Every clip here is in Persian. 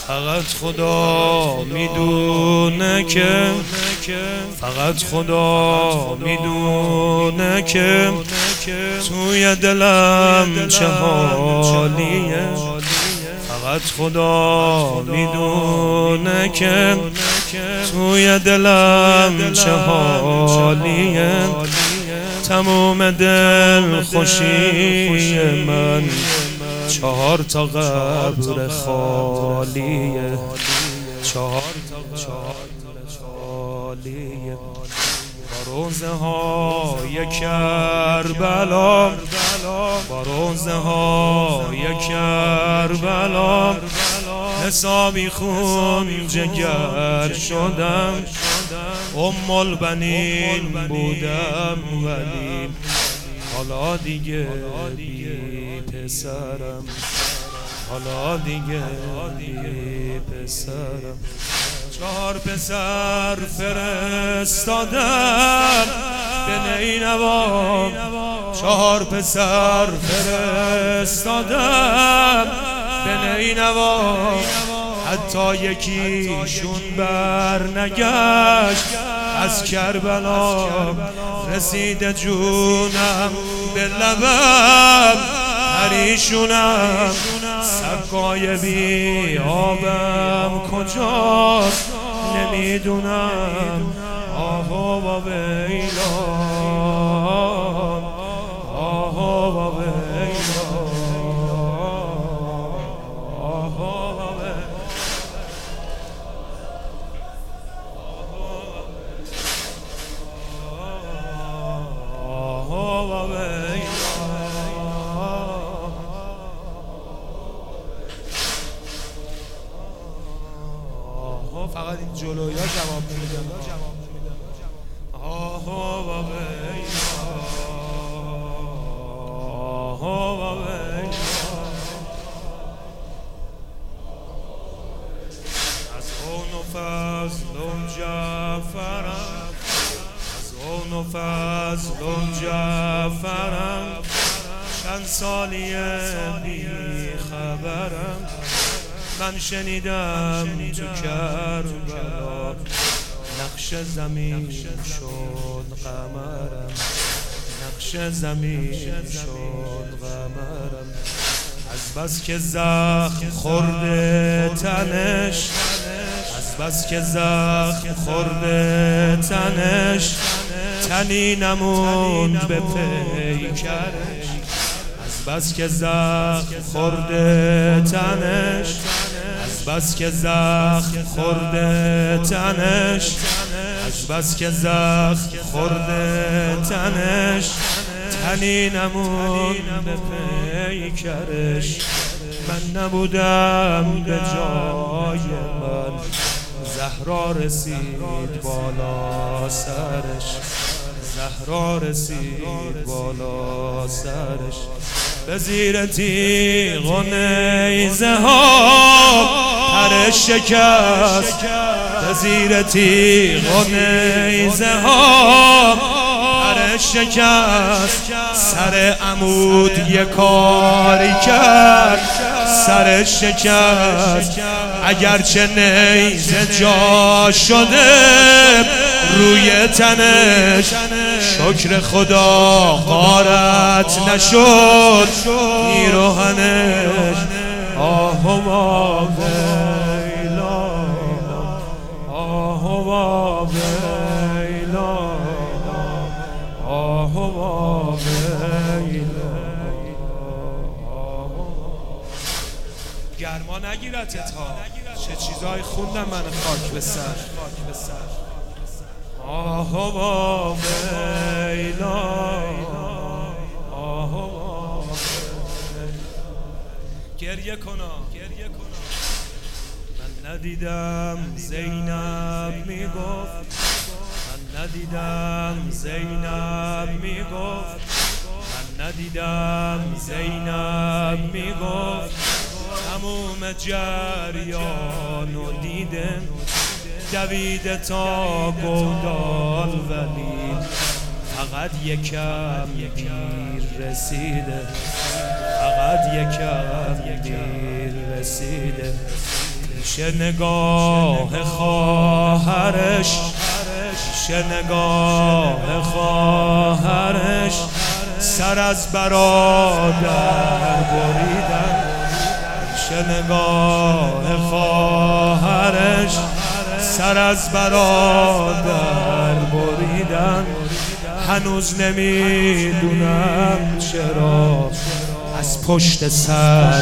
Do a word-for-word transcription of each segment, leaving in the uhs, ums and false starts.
فقط خدا میدونه که فقط خدا میدونه که توی دلم چه حالیه. فقط خدا میدونه که توی دلم چه حالیه. تموم دل خوشی من چهار تا قبر خالیه، چهار تا قبر خالیه. با روزه های کربلا، با روزه های کربلا حسابی خون جگر شدم. ام البنین بودم ولی حالا دیگه بی پسرم، حالا دیگه بی پسرم. چهار پسر فرستادم به نینوا، چهار پسر فرستادم به نینوا. حتی یکیشون بر نگشت از کربلا. رسید جونم به لبم پریشونم. سقای بی آبم کجاست نمیدونم. آها و ویلا، آها و ویلا، آها و ویلا. فقط این جلویا جواب نمیدن. آها و ویلا، آها و ویلا. از اون و فضل و جعفرم، از اون و فضل و جعفرم. چند سالیه بی خبرم. من شنیدم تو کربلا نقش زمین شد قمرم، نقش زمین شد قمرم. از بس که زخم خورده تنش، از بس که زخم خورده تنش. تنی نموند به پیکرش. از بس که زخم خورده تنش، از بس که زخم خورده تنش، از بس که زخم خورده تنش. تنی نموند به پیکرش. من نبودم به جای من، زهرا رسید بالا سرش، زهرا رسید بالا سرش. به زیر تیغ و نیزه ها پرش شکست، به زیر تیغ و نیزه ها پرش شکست. سر عمود یک کاری کرد سرش شکست. اگرچه نیزه جا شده روی تنش، شکر خدا غارت نشد پیراهنش. آه و ویلا، آه و ویلا، آه و ویلا. گرما نگیرتت ها، چه چیزایی خوندم من خاک به سر. آه و ویلا، آه و گریه کنم، گریه کنم. من ندیدم زینب میگفت، من ندیدم زینب میگفت، من ندیدم زینب میگفت. تموم جریان و دیدم دویده تا گودال، ولی فقط یکم گیر رسیده، فقط یکم گیر رسیده. پیش نگاه خواهرش، پیش نگاه خواهرش سر از برادر بریدن، پیش نگاه خواهرش سر از برادر بریدن. هنوز نمیدونم چرا از پشت سر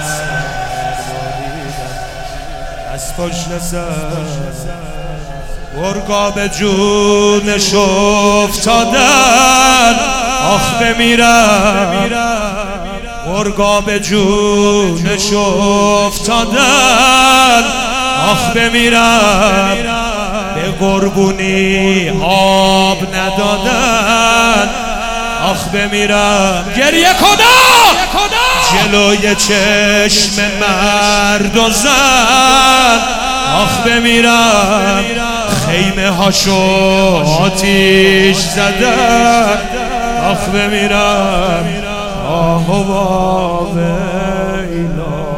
از پشت سر گرگا به جونش افتادن. آخ بمیرم گرگا به جونش افتادن. آخ بمیرم به قربونی آب ندادن. آخ بمیرم گریه کدام جلوی چشم مرد و زن. آخ بمیرم خیمه هاشو آتیش زدن. آخ بمیرم آه و ویلا.